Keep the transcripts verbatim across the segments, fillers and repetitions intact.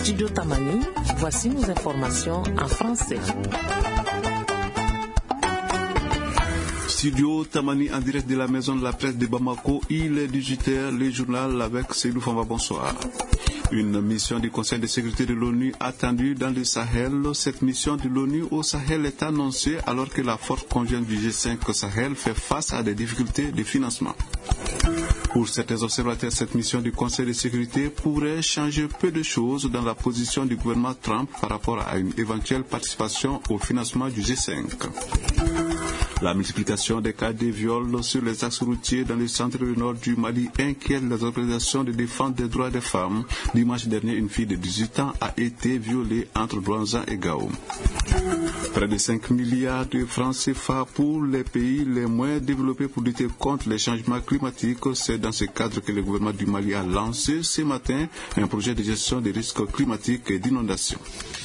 Studio Tamani, voici nos informations en français. Studio Tamani en direct de la maison de la presse de Bamako, il est dix-huit heures, le journal avec Seydou Famba, bonsoir. Une mission du Conseil de sécurité de l'ONU attendue dans le Sahel. Cette mission de l'ONU au Sahel est annoncée alors que la force conjointe du G cinq Sahel fait face à des difficultés de financement. Pour certains observateurs, cette mission du Conseil de sécurité pourrait changer peu de choses dans la position du gouvernement Trump par rapport à une éventuelle participation au financement du G cinq. La multiplication des cas de viol sur les axes routiers dans le centre et nord du Mali inquiète les organisations de défense des droits des femmes. Dimanche dernier, une fille de dix-huit ans a été violée entre Douanza et Gao. Près de cinq milliards de francs C F A pour les pays les moins développés pour lutter contre les changements climatiques. C'est dans ce cadre que le gouvernement du Mali a lancé ce matin un projet de gestion des risques climatiques et d'inondation.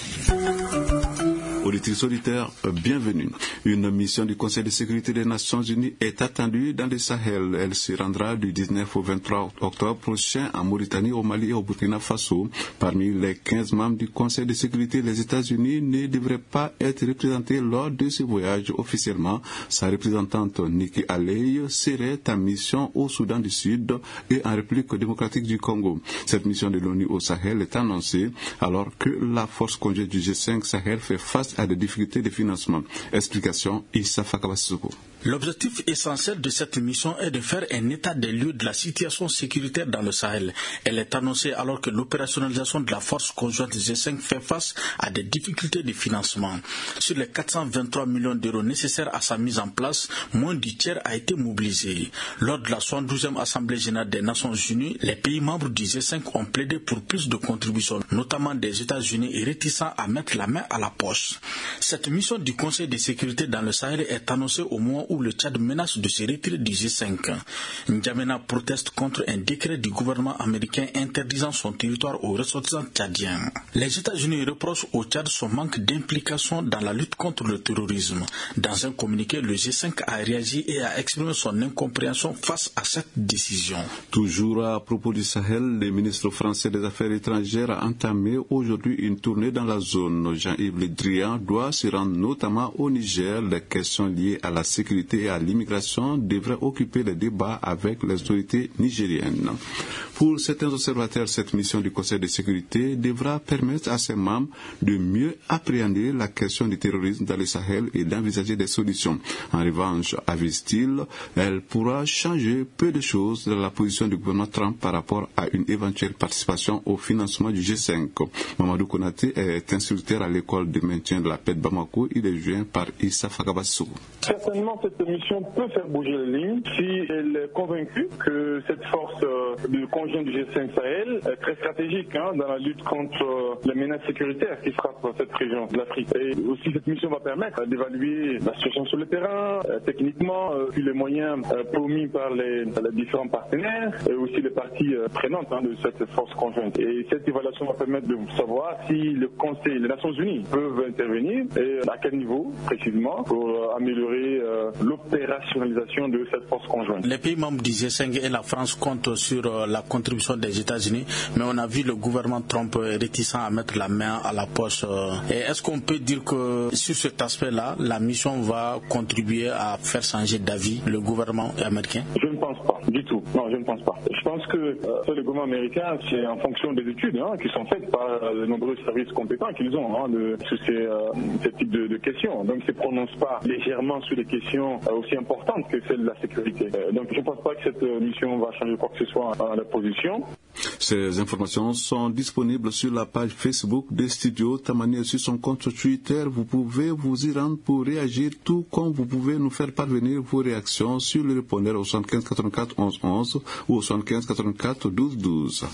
Auditrices auditeurs, bienvenue. Une mission du Conseil de sécurité des Nations Unies est attendue dans le Sahel. Elle se rendra du dix-neuf au vingt-trois octobre prochain en Mauritanie, au Mali et au Burkina Faso. Parmi les quinze membres du Conseil de sécurité, les États-Unis ne devraient pas être représentés lors de ce voyage officiellement. Sa représentante Nikki Haley serait en mission au Soudan du Sud et en République démocratique du Congo. Cette mission de l'ONU au Sahel est annoncée alors que la force conjointe du G cinq Sahel fait face à des difficultés de financement. Explication, Issa Fakabasoko. L'objectif essentiel de cette mission est de faire un état des lieux de la situation sécuritaire dans le Sahel. Elle est annoncée alors que l'opérationnalisation de la force conjointe G cinq fait face à des difficultés de financement. Sur les quatre cent vingt-trois millions d'euros nécessaires à sa mise en place, moins du tiers a été mobilisé. Lors de la soixante-douzième Assemblée générale des Nations unies, les pays membres du G cinq ont plaidé pour plus de contributions, notamment des États-Unis, et réticents à mettre la main à la poche. Cette mission du Conseil de sécurité dans le Sahel est annoncée au moment où le Tchad menace de se retirer du G cinq. N'Djamena proteste contre un décret du gouvernement américain interdisant son territoire aux ressortissants tchadiens. Les États-Unis reprochent au Tchad son manque d'implication dans la lutte contre le terrorisme. Dans un communiqué, le G cinq a réagi et a exprimé son incompréhension face à cette décision. Toujours à propos du Sahel, le ministre français des Affaires étrangères a entamé aujourd'hui une tournée dans la zone. Jean-Yves Le Drian doit se rendre notamment au Niger. Les questions liées à la sécurité et à l'immigration devraient occuper les débats avec les autorités nigériennes. Pour certains observateurs, cette mission du Conseil de sécurité devra permettre à ses membres de mieux appréhender la question du terrorisme dans le Sahel et d'envisager des solutions. En revanche, avise-t-il, elle pourra changer peu de choses dans la position du gouvernement Trump par rapport à une éventuelle participation au financement du G cinq. Mamadou Konaté est instructeur à l'école de maintien de la paix de Bamako. Il est joint par Issa Fagabassou. Certainement, cette mission peut faire bouger les lignes si elle est convaincue que cette force de conjointe du G cinq Sahel est très stratégique hein, dans la lutte contre les menaces sécuritaires qui frappent cette région de l'Afrique. Et aussi, cette mission va permettre d'évaluer la situation sur le terrain, euh, techniquement, euh, puis les moyens euh, promis par les, les différents partenaires et aussi les parties euh, prenantes hein, de cette force conjointe. Et cette évaluation va permettre de savoir si le Conseil, les Nations Unies peuvent intervenir et à quel niveau précisément pour euh, améliorer euh, l'opérationnalisation de cette force conjointe. Les pays membres du G cinq et la France comptent sur euh, la contribution des États-Unis, mais on a vu le gouvernement Trump réticent à mettre la main à la poche. Et est-ce qu'on peut dire que sur cet aspect-là, la mission va contribuer à faire changer d'avis le gouvernement américain? Je ne pense pas du tout. Non, je ne pense pas. Je pense que euh, le gouvernement américain, c'est en fonction des études hein, qui sont faites par euh, les nombreux services compétents qu'ils ont hein, de, sur ces, euh, ces types de, de questions. Donc, ils ne se prononcent pas légèrement sur des questions euh, aussi importantes que celle de la sécurité. Euh, donc, je ne pense pas que cette euh, mission va changer quoi que ce soit dans la position. Ces informations sont disponibles sur la page Facebook de Studio Tamani et sur son compte Twitter. Vous pouvez vous y rendre pour réagir, tout comme vous pouvez nous faire parvenir vos réactions sur le répondeur au soixante-quinze quatre-vingt-quatre onze onze ou au soixante-quinze quatre-vingt-quatre douze douze.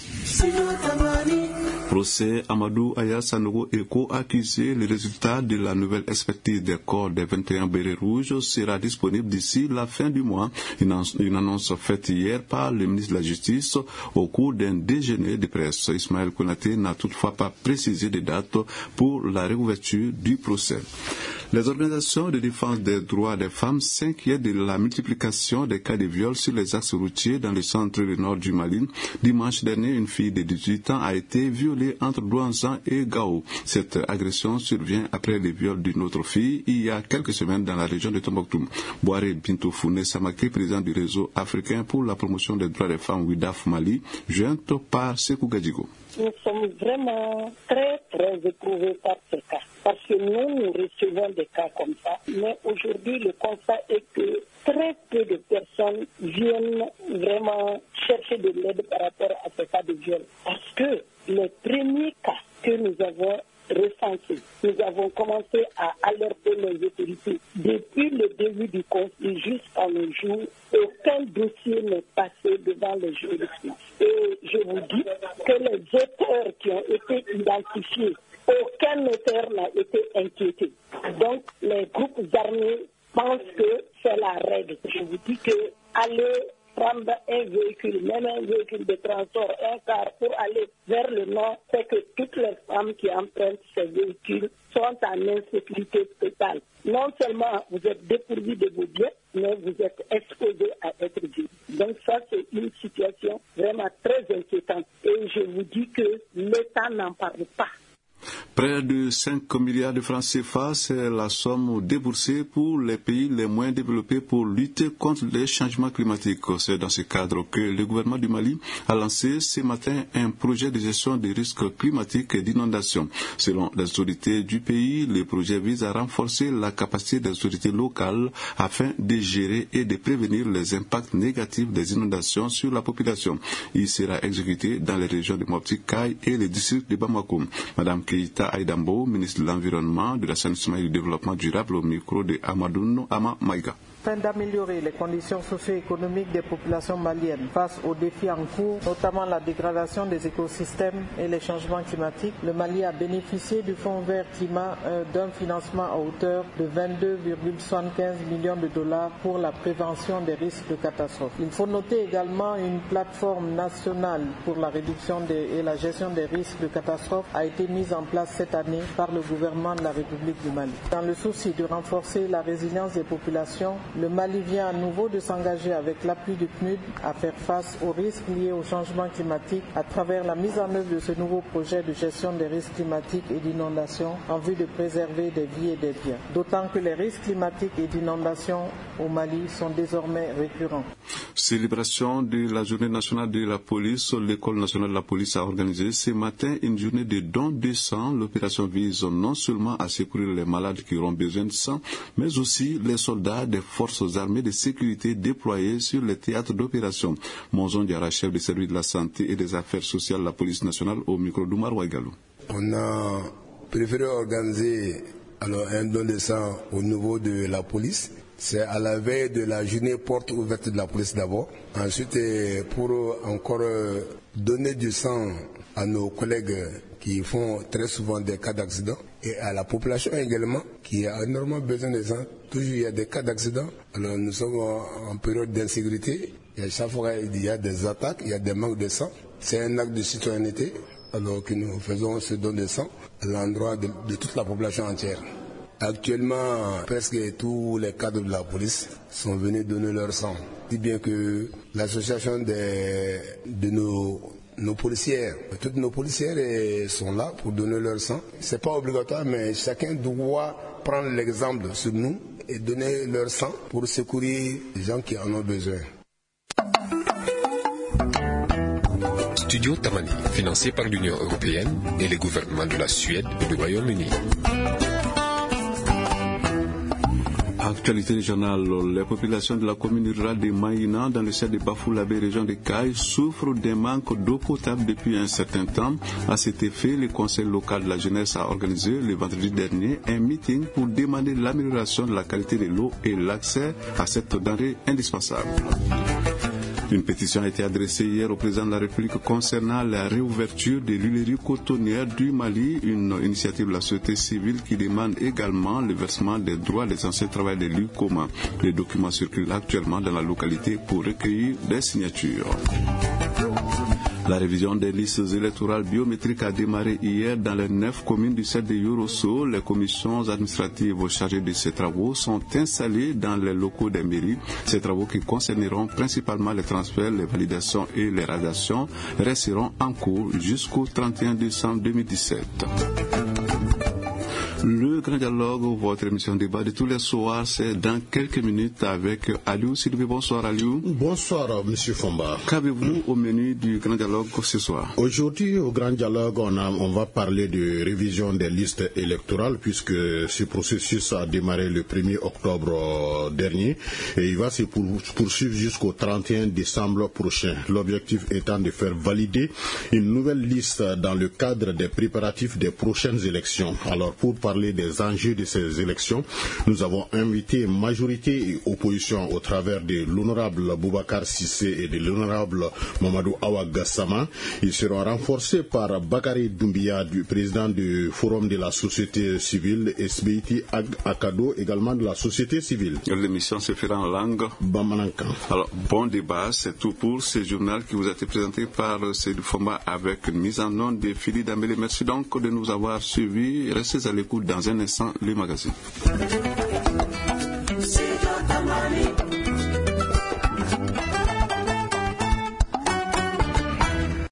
Procès Amadou Aya Sanogo Eko accusé. Le résultat de la nouvelle expertise des corps des vingt et un bérets rouges sera disponible d'ici la fin du mois. Une annonce faite hier par le ministre de la Justice au cours d'un déjeuner de presse. Ismaël Konaté n'a toutefois pas précisé de date pour la réouverture du procès. Les organisations de défense des droits des femmes s'inquiètent de la multiplication des cas de viol sur les axes routiers dans le centre et nord du Mali. Dimanche dernier, une fille de dix-huit ans a été violée entre Douanzan et Gao. Cette agression survient après le viol d'une autre fille il y a quelques semaines dans la région de Tombouctou. Boare Bintou Founé Samake, président du réseau africain pour la promotion des droits des femmes WIDAF Mali, jointe par Sekou Gadjigo. Nous sommes vraiment très, très éprouvés par ce cas. Parce que nous, nous recevons des cas comme ça. Mais aujourd'hui, le constat est que très peu de personnes viennent vraiment chercher de l'aide par rapport à ce cas de viol. Parce que les premiers cas que nous avons recensés, nous avons commencé à alerter les autorités. Depuis le début du conflit jusqu'à nos jours, aucun dossier n'est passé devant les juridictions. Et je vous dis que les auteurs qui ont été identifiés, aucun auteur n'a été inquiété. Donc, les groupes armés pensent que c'est la règle. Je vous dis que aller prendre un véhicule, même un véhicule de transport, un car pour aller vers le nord, c'est que toutes les femmes qui empruntent ces véhicules sont en insécurité totale. Non seulement vous êtes dépourvus de vos biens, mais vous êtes exposés à être vus. Donc ça, c'est une situation vraiment très inquiétante. Et je vous dis que l'État n'en parle pas. Près de cinq milliards de francs C F A, c'est la somme déboursée pour les pays les moins développés pour lutter contre les changements climatiques. C'est dans ce cadre que le gouvernement du Mali a lancé ce matin un projet de gestion des risques climatiques et d'inondation. Selon les autorités du pays, le projet vise à renforcer la capacité des autorités locales afin de gérer et de prévenir les impacts négatifs des inondations sur la population. Il sera exécuté dans les régions de Mopti, Kay et le district de Bamako. Madame Keïta Aïdambo, ministre de l'Environnement, de l'Assainissement et du Développement durable, au micro de Amadou Ama Maïga. Afin d'améliorer les conditions socio-économiques des populations maliennes face aux défis en cours, notamment la dégradation des écosystèmes et les changements climatiques, le Mali a bénéficié du Fonds vert climat euh, d'un financement à hauteur de vingt-deux virgule soixante-quinze millions de dollars pour la prévention des risques de catastrophe. Il faut noter également une plateforme nationale pour la réduction des, et la gestion des risques de catastrophe a été mise en place cette année par le gouvernement de la République du Mali. Dans le souci de renforcer la résilience des populations, le Mali vient à nouveau de s'engager avec l'appui du P N U D à faire face aux risques liés au changement climatique à travers la mise en œuvre de ce nouveau projet de gestion des risques climatiques et d'inondation en vue de préserver des vies et des biens. D'autant que les risques climatiques et d'inondation au Mali sont désormais récurrents. Célébration de la journée nationale de la police, l'école nationale de la police a organisé ce matin une journée de don de sang. L'opération vise non seulement à secourir les malades qui auront besoin de sang, mais aussi les soldats des forces armées de sécurité déployées sur les théâtres d'opération. Monzon Diara, chef de service de la santé et des affaires sociales de la police nationale, au micro d'Oumar Ouagalou. On a préféré organiser alors, un don de sang au niveau de la police. C'est à la veille de la journée porte ouverte de la police d'abord. Ensuite, pour encore donner du sang à nos collègues qui font très souvent des cas d'accident et à la population également qui a énormément besoin de sang. Toujours il y a des cas d'accident. Alors nous sommes en période d'insécurité. Et à chaque fois il y a des attaques, il y a des manques de sang. C'est un acte de citoyenneté alors que nous faisons ce don de sang à l'endroit de, de toute la population entière. Actuellement, presque tous les cadres de la police sont venus donner leur sang. Si bien que l'association des, de nos, nos policières, toutes nos policières sont là pour donner leur sang. C'est pas obligatoire, mais chacun doit prendre l'exemple sur nous et donner leur sang pour secourir les gens qui en ont besoin. Studio Tamani, financé par l'Union européenne et les gouvernements de la Suède et du Royaume-Uni. Actualité régionale, les populations de la commune rurale de Maïna, dans le ciel de Bafoulabé, région de Kay, souffrent d'un manque d'eau potable depuis un certain temps. À cet effet, le conseil local de la jeunesse a organisé le vendredi dernier un meeting pour demander l'amélioration de la qualité de l'eau et l'accès à cette denrée indispensable. Une pétition a été adressée hier au président de la République concernant la réouverture de l'huilerie cotonnière du Mali, une initiative de la société civile qui demande également le versement des droits des anciens travailleurs de l'U C O M A. Les documents circulent actuellement dans la localité pour recueillir des signatures. La révision des listes électorales biométriques a démarré hier dans les neuf communes du C E D de Yorosso. Les commissions administratives chargées de ces travaux sont installées dans les locaux des mairies. Ces travaux qui concerneront principalement les transferts, les validations et les radiations resteront en cours jusqu'au trente et un décembre deux mille dix-sept. Le grand dialogue, votre émission débat de tous les soirs, c'est dans quelques minutes avec Aliou Sylvie. Bonsoir Aliou. Bonsoir Monsieur Fomba. Qu'avez-vous au menu du grand dialogue ce soir? Aujourd'hui, au grand dialogue, on, a, on va parler de révision des listes électorales puisque ce processus a démarré le premier octobre dernier et il va se poursuivre jusqu'au trente et un décembre prochain. L'objectif étant de faire valider une nouvelle liste dans le cadre des préparatifs des prochaines élections. Alors pour parler des enjeux de ces élections, nous avons invité majorité et opposition au travers de l'honorable Boubacar Sissé et de l'honorable Mamadou Awa Gassama. Ils seront renforcés par Bakary Doumbia, du président du Forum de la société civile, et Sbeiti Akado, également de la société civile. L'émission se fera en langue Bamanankan. Alors, bon débat, c'est tout pour ce journal qui vous a été présenté par Seydou Fomba avec une mise en onde de Philippe Dambélé. Merci donc de nous avoir suivis. Restez à l'écoute dans un instant, le magazine.